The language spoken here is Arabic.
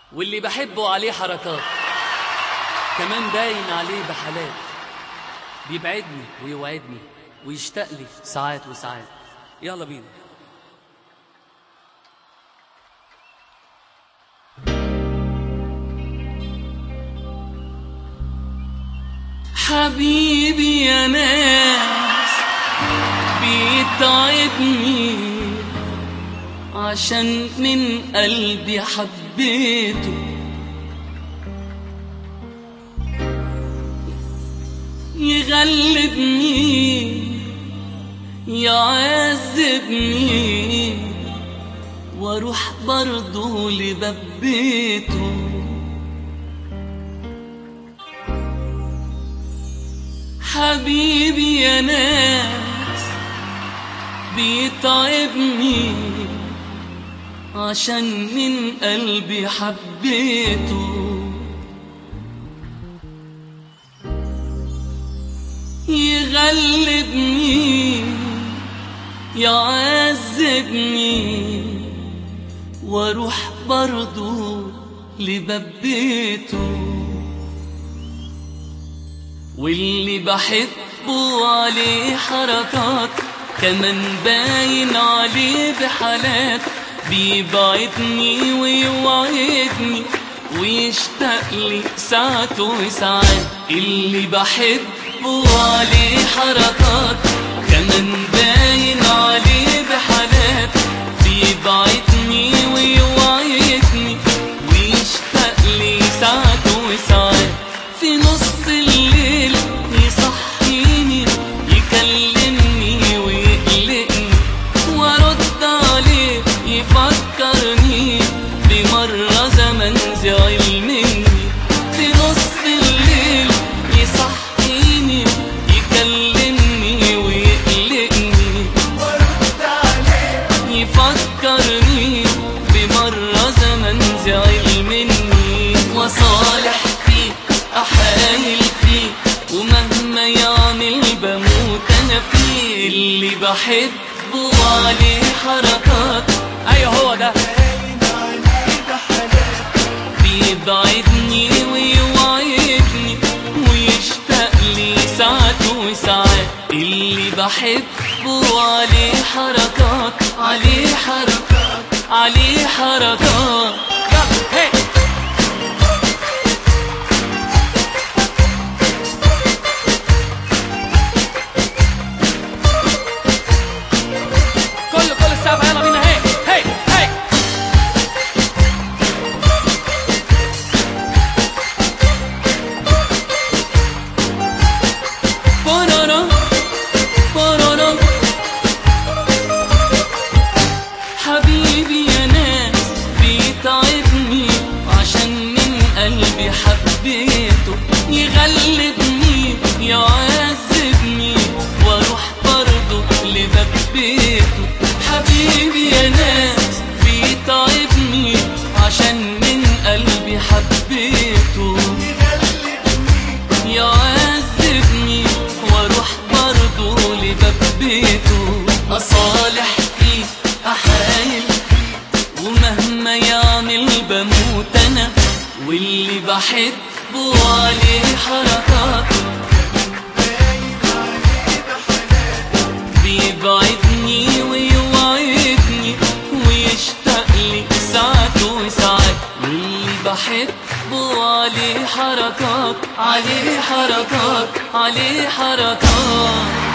واللي بحبه عليه حركات، كمان باين عليه بحالات، بيبعدني ويوعدني ويشتاق لي ساعات وساعات. يلا بينا. حبيبي يا ناس بيتعبني عشان من قلبي حبيته، يغلبني يعذبني واروح برضه لباب بيته. حبيبي يا ناس بيتعبني عشان من قلبي حبيته، يغلبني يعذبني واروح برضه لباب بيته. واللي بحبه عليه حركات، كمان باين عليه بحالات، بيبعدني ويوعدني ويشتاق لي ساعات وساعات. اللي بحبه عليه حركات، كمان باين عليه بحالات، بيبعدني ويوعدني ويشتاق لي ساعات وساعات. في نص الليل يصحيني يكلمني ويقلقني وارد عليه يفكرني بمرة زمن زعل مني. في نص الليل يصحيني يكلمني ويقلقني وارد عليه يفكرني بمرة زمن زعل مني. وصالح فيه أحايل فيه ومهما يعمل بموت أنا فيه. اللي بحبه عليه حركات، أيوه هو ده، بيبعدني ويوعدني ويشتاق لي ساعات وساعات. اللي بحبه عليه حركات، عليه حركات، عليه حركات. هي حبيبي يا ناس بيتعبني عشان من قلبي حبيته، يغلبني يعذبني واروح برضه لباب بيته. حبيبي يا ناس بيتعبني عشان من قلبي حبيته، يعذبني واروح برضه لباب بيته. أصالح فيه أحايل ومهما يعمل بموت أنا. واللي بحبه عليه حركات، بيبعدني ويوعدني ويشتاق لي ساعات وساعات. واللي بحبه عليه حركات، عليه حركات، عليه حركات.